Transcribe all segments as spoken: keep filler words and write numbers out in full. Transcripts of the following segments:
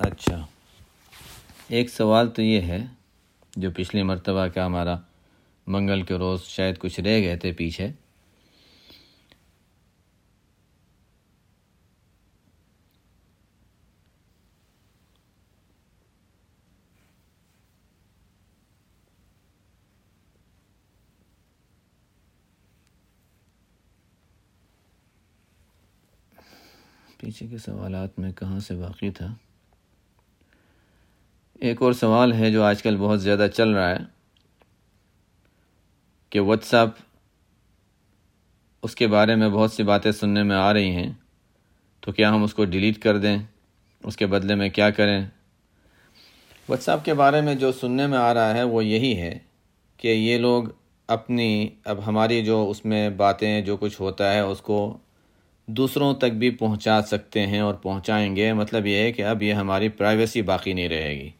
اچھا، ایک سوال تو یہ ہے جو پچھلی مرتبہ کا ہمارا منگل کے روز شاید کچھ رہ گئے تھے پیچھے. پیچھے کے سوالات میں کہاں سے باقی تھا. ایک اور سوال ہے جو آج کل بہت زیادہ چل رہا ہے کہ واٹس ایپ، اس کے بارے میں بہت سی باتیں سننے میں آ رہی ہیں، تو کیا ہم اس کو ڈیلیٹ کر دیں؟ اس کے بدلے میں کیا کریں؟ واٹس ایپ کے بارے میں جو سننے میں آ رہا ہے وہ یہی ہے کہ یہ لوگ اپنی اب ہماری جو اس میں باتیں جو کچھ ہوتا ہے اس کو دوسروں تک بھی پہنچا سکتے ہیں اور پہنچائیں گے. مطلب یہ ہے کہ اب یہ ہماری پرائیویسی باقی نہیں رہے گی.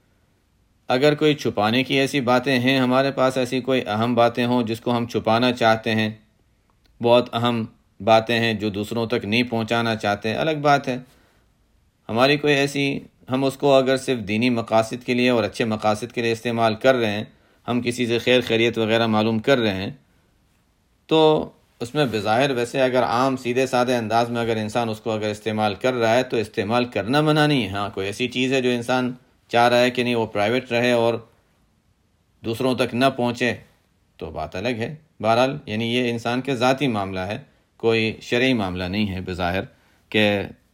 اگر کوئی چھپانے کی ایسی باتیں ہیں، ہمارے پاس ایسی کوئی اہم باتیں ہوں جس کو ہم چھپانا چاہتے ہیں، بہت اہم باتیں ہیں جو دوسروں تک نہیں پہنچانا چاہتے، الگ بات ہے. ہماری کوئی ایسی، ہم اس کو اگر صرف دینی مقاصد کے لیے اور اچھے مقاصد کے لیے استعمال کر رہے ہیں، ہم کسی سے خیر خیریت وغیرہ معلوم کر رہے ہیں، تو اس میں بظاہر ویسے اگر عام سیدھے سادے انداز میں اگر انسان اس کو اگر استعمال کر رہا ہے تو استعمال کرنا منع نہیں ہے. ہاں، کوئی ایسی چیز ہے جو انسان چاہ رہا ہے کہ نہیں وہ پرائیویٹ رہے اور دوسروں تک نہ پہنچے تو بات الگ ہے. بہرحال یعنی یہ انسان کے ذاتی معاملہ ہے، کوئی شرعی معاملہ نہیں ہے بظاہر کہ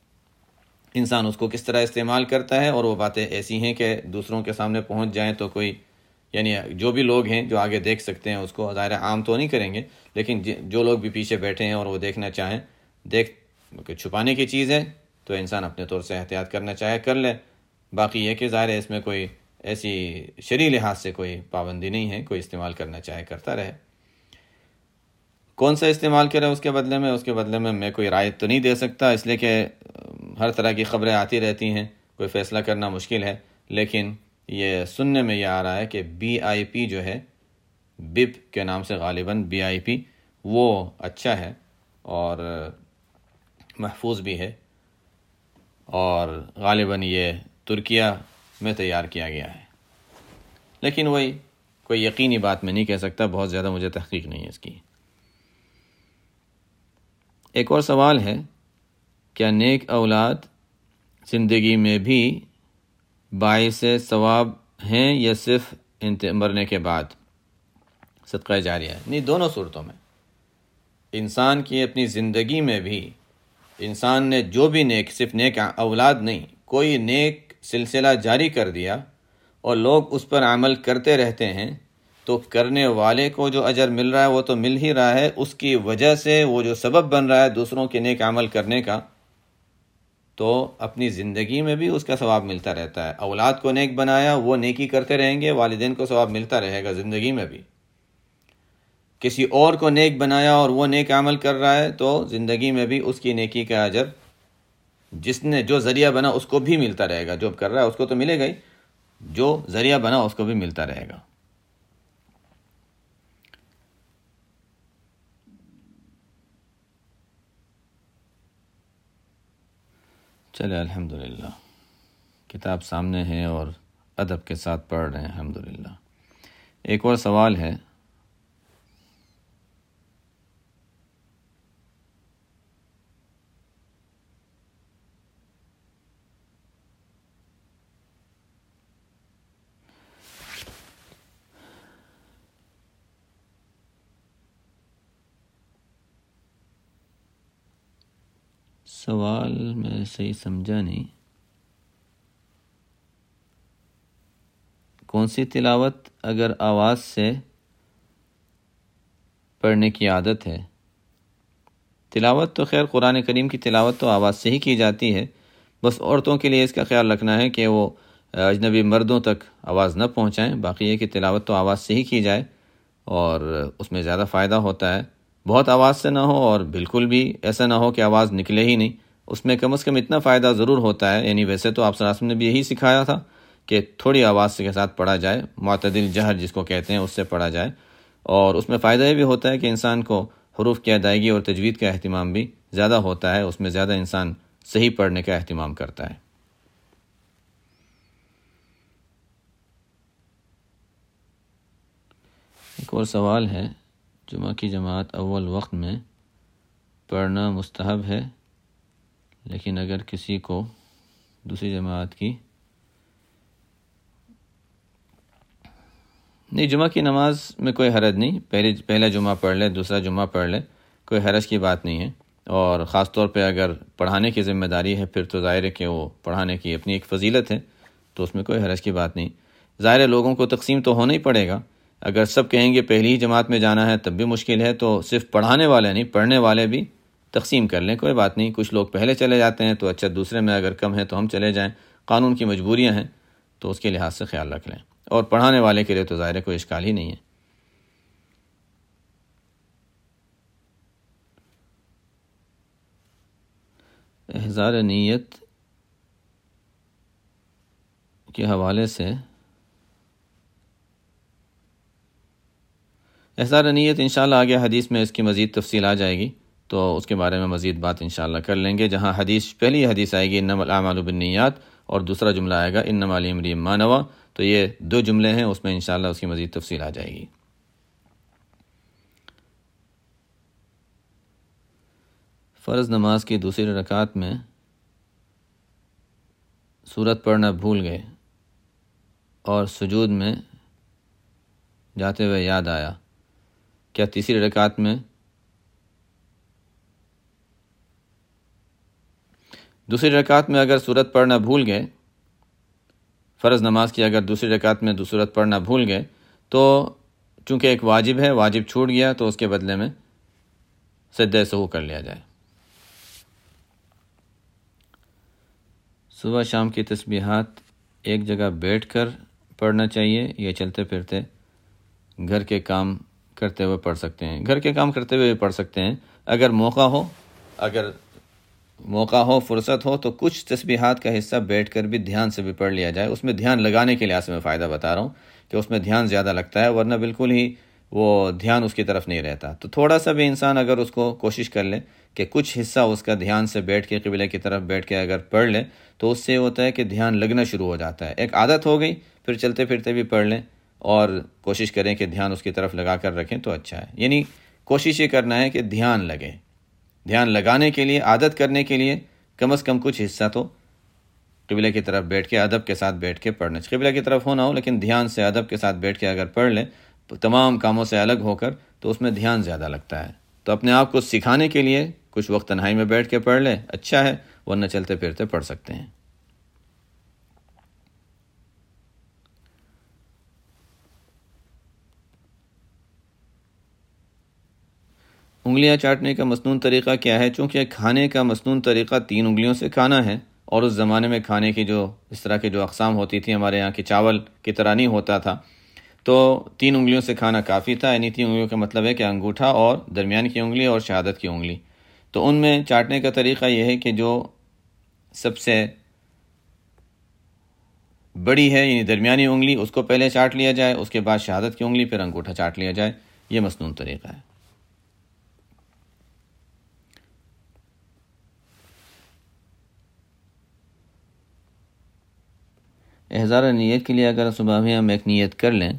انسان اس کو کس طرح استعمال کرتا ہے. اور وہ باتیں ایسی ہیں کہ دوسروں کے سامنے پہنچ جائیں تو کوئی یعنی جو بھی لوگ ہیں جو آگے دیکھ سکتے ہیں اس کو، ظاہر عام تو نہیں کریں گے لیکن جو لوگ بھی پیچھے بیٹھے ہیں اور وہ دیکھنا چاہیں، دیکھ چھپانے کی چیز ہے تو انسان اپنے طور سے احتیاط کرنا چاہے کر لے. باقی یہ کہ ظاہر ہے اس میں کوئی ایسی شرعی لحاظ سے کوئی پابندی نہیں ہے، کوئی استعمال کرنا چاہے کرتا رہے. کون سا استعمال کرے اس کے بدلے میں، اس کے بدلے میں میں کوئی رائے تو نہیں دے سکتا، اس لیے کہ ہر طرح کی خبریں آتی رہتی ہیں، کوئی فیصلہ کرنا مشکل ہے. لیکن یہ سننے میں یہ آ رہا ہے کہ بی آئی پی جو ہے، بپ کے نام سے غالباً بی آئی پی، وہ اچھا ہے اور محفوظ بھی ہے، اور غالباً یہ ترکیہ میں تیار کیا گیا ہے. لیکن وہی کوئی یقینی بات میں نہیں کہہ سکتا، بہت زیادہ مجھے تحقیق نہیں ہے اس کی. ایک اور سوال ہے، کیا نیک اولاد زندگی میں بھی باعث ثواب ہیں یا صرف مرنے کے بعد صدقہ جاریہ ہے؟ نہیں، دونوں صورتوں میں. انسان کی اپنی زندگی میں بھی انسان نے جو بھی نیک، صرف نیک اولاد نہیں، کوئی نیک سلسلہ جاری کر دیا اور لوگ اس پر عمل کرتے رہتے ہیں تو کرنے والے کو جو اجر مل رہا ہے وہ تو مل ہی رہا ہے، اس کی وجہ سے وہ جو سبب بن رہا ہے دوسروں کے نیک عمل کرنے کا، تو اپنی زندگی میں بھی اس کا ثواب ملتا رہتا ہے. اولاد کو نیک بنایا، وہ نیکی کرتے رہیں گے، والدین کو ثواب ملتا رہے گا زندگی میں بھی. کسی اور کو نیک بنایا اور وہ نیک عمل کر رہا ہے تو زندگی میں بھی اس کی نیکی کا اجر جس نے جو ذریعہ بنا اس کو بھی ملتا رہے گا. جو کر رہا ہے اس کو تو ملے گا ہی، جو ذریعہ بنا اس کو بھی ملتا رہے گا. چلے الحمدللہ، کتاب سامنے ہے اور ادب کے ساتھ پڑھ رہے ہیں الحمدللہ. ایک اور سوال ہے، سوال میں صحیح سمجھا نہیں. کون سی تلاوت اگر آواز سے پڑھنے کی عادت ہے؟ تلاوت تو خیر قرآن کریم کی تلاوت تو آواز سے ہی کی جاتی ہے، بس عورتوں کے لیے اس کا خیال رکھنا ہے کہ وہ اجنبی مردوں تک آواز نہ پہنچائیں. باقی یہ کہ تلاوت تو آواز سے ہی کی جائے اور اس میں زیادہ فائدہ ہوتا ہے. بہت آواز سے نہ ہو اور بالکل بھی ایسا نہ ہو کہ آواز نکلے ہی نہیں، اس میں کم از کم اتنا فائدہ ضرور ہوتا ہے. یعنی ویسے تو آپ صلی اللہ علیہ وسلم نے بھی یہی سکھایا تھا کہ تھوڑی آواز کے ساتھ پڑھا جائے، معتدل جہر جس کو کہتے ہیں اس سے پڑھا جائے، اور اس میں فائدہ یہ بھی ہوتا ہے کہ انسان کو حروف کی ادائیگی اور تجوید کا اہتمام بھی زیادہ ہوتا ہے، اس میں زیادہ انسان صحیح پڑھنے کا اہتمام کرتا ہے. ایک اور سوال ہے، جمعہ کی جماعت اول وقت میں پڑھنا مستحب ہے، لیکن اگر کسی کو دوسری جماعت کی نہیں، جمعہ کی نماز میں کوئی حرج نہیں، پہلی پہلا جمعہ پڑھ لے، دوسرا جمعہ پڑھ لے، کوئی حرج کی بات نہیں ہے۔ اور خاص طور پہ اگر پڑھانے کی ذمہ داری ہے پھر تو ظاہر ہے کہ وہ پڑھانے کی اپنی ایک فضیلت ہے، تو اس میں کوئی حرج کی بات نہیں۔ ظاہر ہے لوگوں کو تقسیم تو ہونا ہی پڑے گا، اگر سب کہیں گے پہلی ہی جماعت میں جانا ہے تب بھی مشکل ہے، تو صرف پڑھانے والے نہیں، پڑھنے والے بھی تقسیم کر لیں، کوئی بات نہیں۔ کچھ لوگ پہلے چلے جاتے ہیں تو اچھا، دوسرے میں اگر کم ہے تو ہم چلے جائیں، قانون کی مجبوریاں ہیں تو اس کے لحاظ سے خیال رکھ لیں، اور پڑھانے والے کے لیے تو ظاہر ہے کوئی اشکال ہی نہیں ہے۔ احضار نیت کے حوالے سے احضار نیت انشاءاللہ آگے حدیث میں اس کی مزید تفصیل آ جائے گی، تو اس کے بارے میں مزید بات انشاءاللہ کر لیں گے۔ جہاں حدیث پہلی حدیث آئے گی انما الاعمال بالنیات، اور دوسرا جملہ آئے گا انما لامرئ ما نوی، تو یہ دو جملے ہیں، اس میں انشاءاللہ اس کی مزید تفصیل آ جائے گی۔ فرض نماز کی دوسری رکعت میں سورت پڑھنا بھول گئے اور سجود میں جاتے ہوئے یاد آیا، کیا تیسری رکعت میں دوسری رکعت میں اگر سورت پڑھنا بھول گئے، فرض نماز کی اگر دوسری رکعت میں سورت پڑھنا بھول گئے تو چونکہ ایک واجب ہے، واجب چھوٹ گیا، تو اس کے بدلے میں سجدہ سہو کر لیا جائے۔ صبح شام کی تسبیحات ایک جگہ بیٹھ کر پڑھنا چاہیے یا چلتے پھرتے گھر کے کام کرتے ہوئے پڑھ سکتے ہیں؟ گھر کے کام کرتے ہوئے پڑھ سکتے ہیں، اگر موقع ہو اگر موقع ہو فرصت ہو تو کچھ تسبیحات کا حصہ بیٹھ کر بھی دھیان سے بھی پڑھ لیا جائے۔ اس میں دھیان لگانے کے لحاظ سے میں فائدہ بتا رہا ہوں کہ اس میں دھیان زیادہ لگتا ہے، ورنہ بالکل ہی وہ دھیان اس کی طرف نہیں رہتا۔ تو تھوڑا سا بھی انسان اگر اس کو کوشش کر لے کہ کچھ حصہ اس کا دھیان سے بیٹھ کے قبلے کی طرف بیٹھ کے اگر پڑھ لے، تو اس سے ہوتا ہے کہ دھیان لگنا شروع ہو جاتا ہے، ایک عادت ہو گئی، پھر چلتے پھرتے بھی پڑھ لیں اور کوشش کریں کہ دھیان اس کی طرف لگا کر رکھیں تو اچھا ہے۔ یعنی کوشش یہ کرنا ہے کہ دھیان لگے، دھیان لگانے کے لیے، عادت کرنے کے لیے کم از کم کچھ حصہ تو قبلے کی طرف بیٹھ کے ادب کے ساتھ بیٹھ کے پڑھنا چاہیے۔ قبلے کی طرف ہونا ہو لیکن دھیان سے ادب کے ساتھ بیٹھ کے اگر پڑھ لیں تمام کاموں سے الگ ہو کر، تو اس میں دھیان زیادہ لگتا ہے۔ تو اپنے آپ کو سکھانے کے لیے کچھ وقت تنہائی میں بیٹھ کے پڑھ لیں، اچھا ہے، ورنہ چلتے پھرتے پڑھ سکتے ہیں۔ انگلیاں چاٹنے کا مسنون طریقہ کیا ہے؟ چونکہ کھانے کا مسنون طریقہ تین انگلیوں سے کھانا ہے، اور اس زمانے میں کھانے کی جو اس طرح کی جو اقسام ہوتی تھی، ہمارے یہاں کی چاول کی طرح نہیں ہوتا تھا، تو تین انگلیوں سے کھانا کافی تھا۔ یعنی تین انگلیوں کا مطلب ہے کہ انگوٹھا اور درمیان کی انگلی اور شہادت کی انگلی، تو ان میں چاٹنے کا طریقہ یہ ہے کہ جو سب سے بڑی ہے یعنی درمیانی انگلی، اس کو پہلے چاٹ لیا جائے، اس کے بعد شہادت کی انگلی، پھر انگوٹھا چاٹ لیا جائے۔ یہ مسنون طریقہ ہے۔ احضار نیت کے لیے اگر صبح میں ہم ایک نیت کر لیں،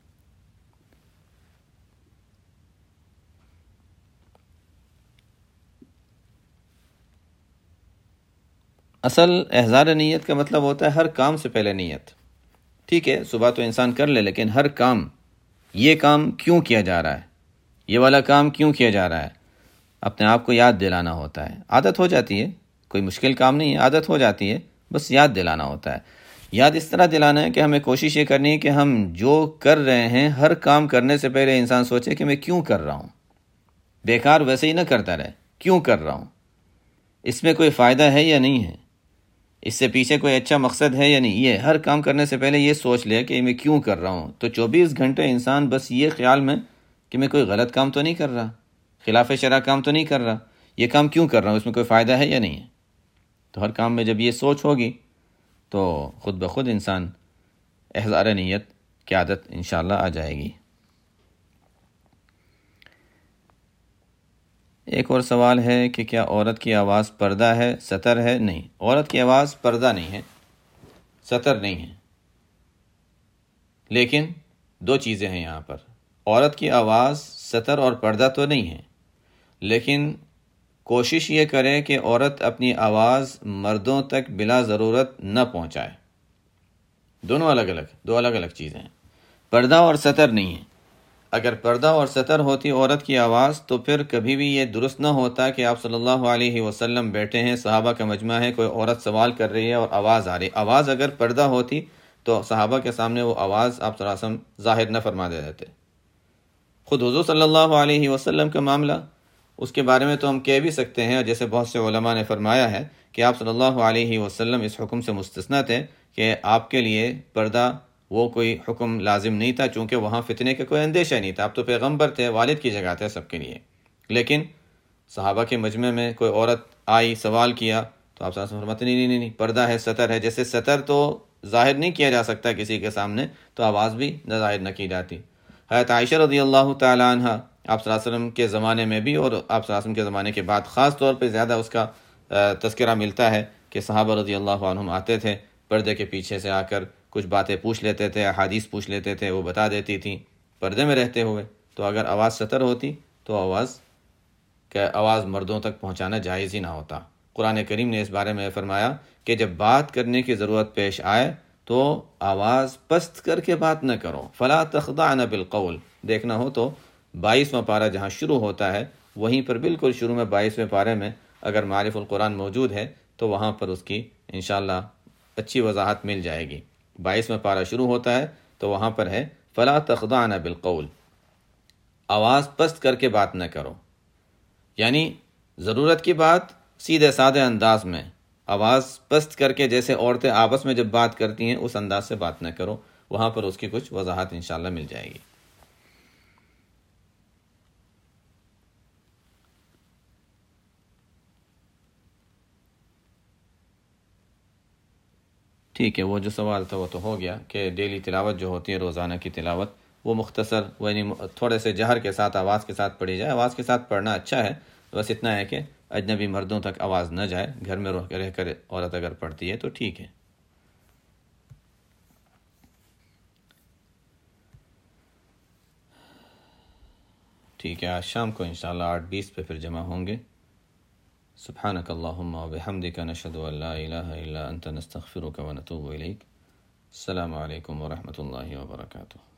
اصل احضار نیت کا مطلب ہوتا ہے ہر کام سے پہلے نیت۔ ٹھیک ہے، صبح تو انسان کر لے، لیکن ہر کام، یہ کام کیوں کیا جا رہا ہے، یہ والا کام کیوں کیا جا رہا ہے، اپنے آپ کو یاد دلانا ہوتا ہے۔ عادت ہو جاتی ہے، کوئی مشکل کام نہیں ہے، عادت ہو جاتی ہے، بس یاد دلانا ہوتا ہے۔ یاد اس طرح دلانا ہے کہ ہمیں کوشش یہ کرنی ہے کہ ہم جو کر رہے ہیں، ہر کام کرنے سے پہلے انسان سوچے کہ میں کیوں کر رہا ہوں، بیکار ویسے ہی نہ کرتا رہے، کیوں کر رہا ہوں، اس میں کوئی فائدہ ہے یا نہیں ہے، اس سے پیچھے کوئی اچھا مقصد ہے یا نہیں۔ یہ ہر کام کرنے سے پہلے یہ سوچ لے کہ میں کیوں کر رہا ہوں۔ تو چوبیس گھنٹے انسان بس یہ خیال میں کہ میں کوئی غلط کام تو نہیں کر رہا، خلاف شرع کام تو نہیں کر رہا، یہ کام کیوں کر رہا ہوں، اس میں کوئی فائدہ ہے یا نہیں ہے۔ تو ہر کام میں جب یہ سوچ ہوگی تو خود بخود انسان احضار نیت کی عادت انشاءاللہ آ جائے گی۔ ایک اور سوال ہے کہ کیا عورت کی آواز پردہ ہے، ستر ہے؟ نہیں، عورت کی آواز پردہ نہیں ہے، ستر نہیں ہے، لیکن دو چیزیں ہیں یہاں پر۔ عورت کی آواز ستر اور پردہ تو نہیں ہے، لیکن کوشش یہ کرے کہ عورت اپنی آواز مردوں تک بلا ضرورت نہ پہنچائے۔ دونوں الگ الگ دو الگ الگ چیزیں ہیں، پردہ اور ستر نہیں ہے۔ اگر پردہ اور ستر ہوتی عورت کی آواز تو پھر کبھی بھی یہ درست نہ ہوتا کہ آپ صلی اللہ علیہ وسلم بیٹھے ہیں، صحابہ کا مجمع ہے، کوئی عورت سوال کر رہی ہے اور آواز آ رہی۔ آواز اگر پردہ ہوتی تو صحابہ کے سامنے وہ آواز آپ صلی اللہ علیہ وسلم ظاہر نہ فرما دے دیتے۔ خود حضور صلی اللہ علیہ وسلم کا معاملہ، اس کے بارے میں تو ہم کہہ بھی سکتے ہیں، اور جیسے بہت سے علماء نے فرمایا ہے کہ آپ صلی اللہ علیہ وسلم اس حکم سے مستثنیٰ تھے کہ آپ کے لیے پردہ وہ کوئی حکم لازم نہیں تھا، چونکہ وہاں فتنے کا کوئی اندیشہ نہیں تھا، آپ تو پیغمبر تھے، والد کی جگہ تھے سب کے لیے۔ لیکن صحابہ کے مجمع میں کوئی عورت آئی، سوال کیا، تو آپ صلی اللہ علیہ وسلم فرماتے نہیں نہیں نہیں پردہ ہے، ستر ہے۔ جیسے ستر تو ظاہر نہیں کیا جا سکتا کسی کے سامنے، تو آواز بھی ظاہر نہ کی جاتی۔ حضرت عائشہ رضی اللہ تعالی عنہ آپ صلی اللہ علیہ وسلم کے زمانے میں بھی اور آپ صلی اللہ علیہ وسلم کے زمانے کے بعد خاص طور پہ زیادہ اس کا تذکرہ ملتا ہے کہ صحابہ رضی اللہ عنہم آتے تھے، پردے کے پیچھے سے آ کر کچھ باتیں پوچھ لیتے تھے، احادیث پوچھ لیتے تھے، وہ بتا دیتی تھیں پردے میں رہتے ہوئے۔ تو اگر آواز ستر ہوتی تو آواز کہ آواز مردوں تک پہنچانا جائز ہی نہ ہوتا۔ قرآن کریم نے اس بارے میں فرمایا کہ جب بات کرنے کی ضرورت پیش آئے تو آواز پست کر کے بات نہ کرو، فلا تخضعن بالقول۔ دیکھنا ہو تو بائیسواں پارہ جہاں شروع ہوتا ہے وہیں پر بالکل شروع میں بائیسویں پارے میں اگر معارف القرآن موجود ہے تو وہاں پر اس کی انشاءاللہ اچھی وضاحت مل جائے گی۔ بائیسواں پارہ شروع ہوتا ہے تو وہاں پر ہے فلا تخضعن بالقول، آواز پست کر کے بات نہ کرو، یعنی ضرورت کی بات سیدھے سادھے انداز میں، آواز پست کر کے جیسے عورتیں آپس میں جب بات کرتی ہیں اس انداز سے بات نہ کرو، وہاں پر اس کی کچھ وضاحت انشاءاللہ مل جائے گی۔ ٹھیک ہے، وہ جو سوال تھا وہ تو ہو گیا کہ ڈیلی تلاوت جو ہوتی ہے روزانہ کی تلاوت وہ مختصر یعنی تھوڑے سے جہر کے ساتھ آواز کے ساتھ پڑھی جائے۔ آواز کے ساتھ پڑھنا اچھا ہے، بس اتنا ہے کہ اجنبی مردوں تک آواز نہ جائے، گھر میں رہ رہ کر عورت اگر پڑھتی ہے تو ٹھیک ہے۔ ٹھیک ہے، آج شام کو انشاءاللہ آٹھ بیس پہ پھر جمع ہوں گے۔ سبحانک اللہم و بحمدک، نشہد ان لا الہ الا انت، نستغفرک و نتوب الیک۔ السلام علیکم ورحمۃ اللہ وبرکاتہ۔